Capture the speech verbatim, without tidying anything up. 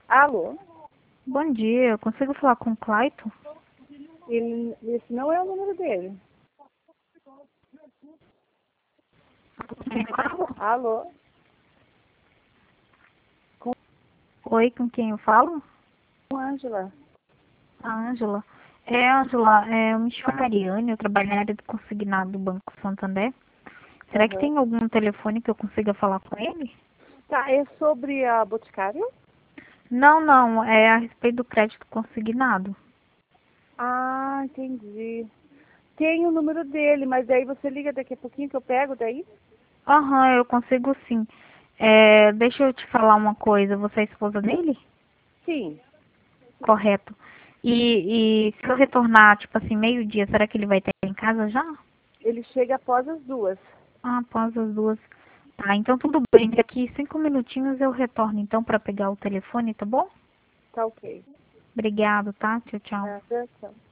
Alô? Bom dia, eu consigo falar com o Clayton? Ele, esse não é o número dele. Alô? Com Oi, com quem eu falo? Ângela. A Ângela. É, Ângela, é, eu me chamo Mariane, eu trabalho na área do consignado do Banco Santander. Será que Aham. tem algum telefone que eu consiga falar com ele? Tá, é sobre a Boticário? Não, não, é a respeito do crédito consignado. Ah, entendi. Tem o número dele, mas daí você liga daqui a pouquinho que eu pego daí? Aham, eu consigo sim. É, deixa eu te falar uma coisa, você é esposa dele? Sim. Correto. E, e se eu retornar, tipo assim, meio-dia, será que ele vai estar em casa já? Ele chega após as duas. Ah, após as duas. Tá, então tudo bem. Daqui cinco minutinhos eu retorno então para pegar o telefone, tá bom? Tá ok. Obrigado, tá? Tchau, tchau. Nada, tchau.